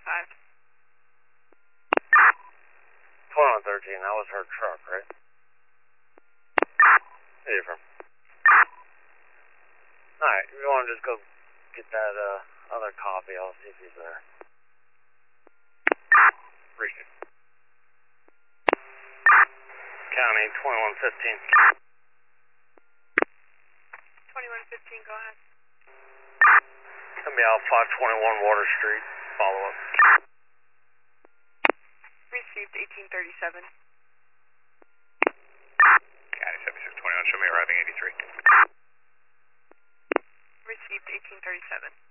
2113, that was her truck, right? Hey, from. Alright, if you want to just go get that other copy, I'll see if he's there. Appreciate it. County 2115. 2115, go ahead. Send me out 521 Water Street, follow up. Received 1837. County 7621, show me arriving 83. Received 1837.